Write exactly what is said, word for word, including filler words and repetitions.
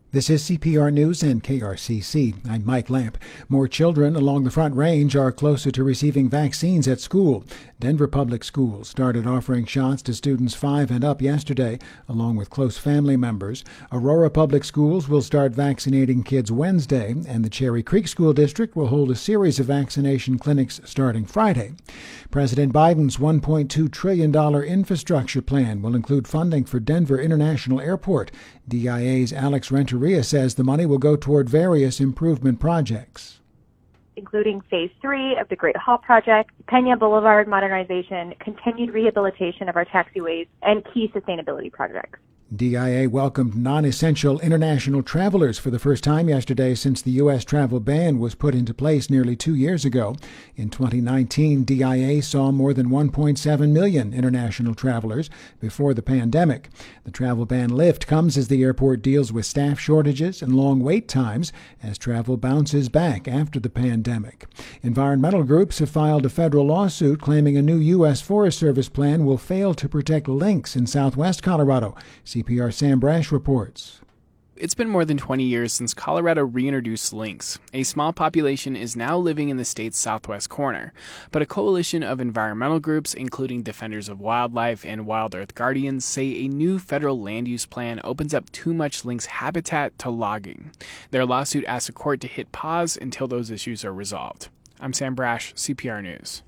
This is C P R News and K R C C. I'm Mike Lamp. More children along the Front Range are closer to receiving vaccines at school. Denver Public Schools started offering shots to students five and up yesterday, along with close family members. Aurora Public Schools will start vaccinating kids Wednesday, and the Cherry Creek School District will hold a series of vaccination clinics starting Friday. President Biden's one point two trillion dollars infrastructure plan will include funding for Denver International Airport. D I A's Alex Renteria says the money will go toward various improvement projects, including Phase three of the Great Hall Project, Pena Boulevard modernization, continued rehabilitation of our taxiways, and key sustainability projects. D I A welcomed non-essential international travelers for the first time yesterday since the U S travel ban was put into place nearly two years ago. In twenty nineteen, D I A saw more than one point seven million international travelers before the pandemic. The travel ban lift comes as the airport deals with staff shortages and long wait times as travel bounces back after the pandemic. Environmental groups have filed a federal lawsuit claiming a new U S Forest Service plan will fail to protect lynx in southwest Colorado. C P R Sam Brash reports. It's been more than twenty years since Colorado reintroduced lynx. A small population is now living in the state's southwest corner, but a coalition of environmental groups, including Defenders of Wildlife and Wild Earth Guardians, say a new federal land use plan opens up too much lynx habitat to logging. Their lawsuit asks a court to hit pause until those issues are resolved. I'm Sam Brash, C P R News.